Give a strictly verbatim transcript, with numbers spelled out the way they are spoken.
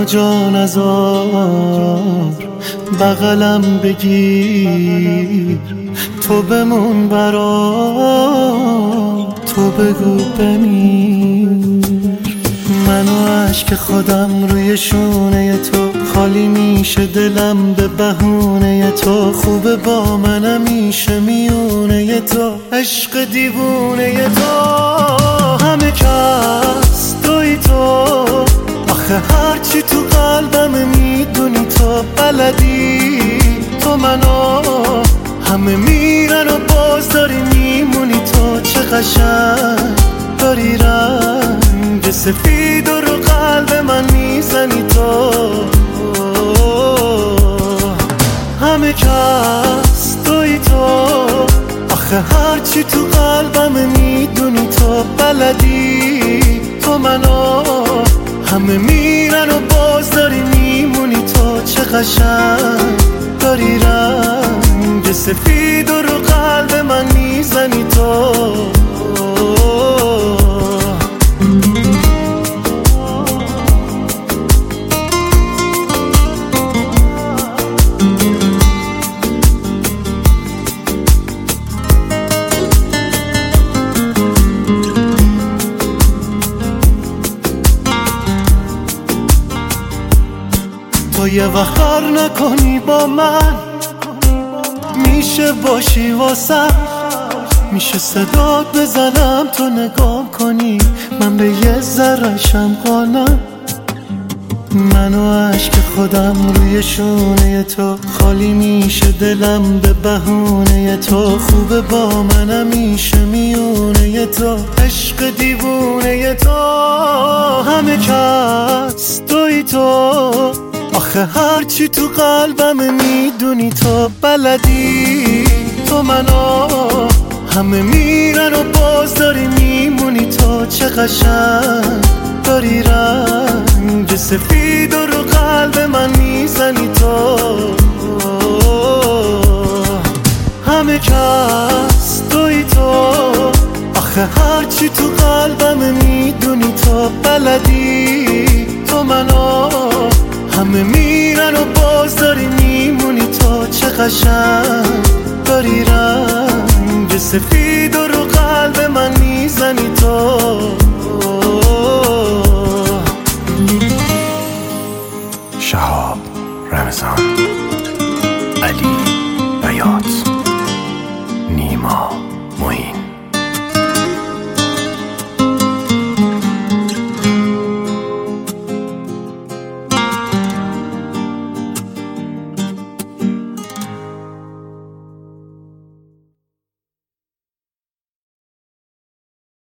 جان ازار بغلم بگیر، تو بمون برام، تو بگو بمیر. من و عشق خودم روی شونه تو خالی میشه، دلم به بهونه تو خوبه، با منم میشه میونه تو، عشق دیوونه تو. همه کس توی تو، آخه هرچی تو قلبم میدونی تو بلدی، تو منو همه میرن و باز داری میمونی تو. چه قشنگ داری رنگ سفید و رو قلب من میزنی تو. همه کس توی تو، آخه هرچی تو قلبم میدونی تو بلدی، تو منو همه میرن و باز داری میمونی تو. چه قشنگ داری رنگ سفید و رو قلب من میزنی تو. تو یه وقت کار نکنی با من، میشه باشی واسم، میشه صدات بزنم تو نگام کنی، من به یه ذره‌شم قانم. من و عشق خودم روی شونه تو خالی میشه، دلم به بهونه تو خوبه، با منم میشه میونه تو، عشق دیوونه تو. همه کس توی تو، آخه هرچی تو قلبم میدونی تو بلدی، تو منو همه میرن و باز داری میمونی تو. چه قشنگ داری رنگ سفید و رو قلب من میزنی تو. همه کس توی تو، آخه هرچی تو قلبم میدونی تو بلدی، تو منو همه میرن و باز داری میمونی تو. چه قشنگ داری رنگ سفید و رو قلب من میزنی تو. شهاب رمضان، علی بیات.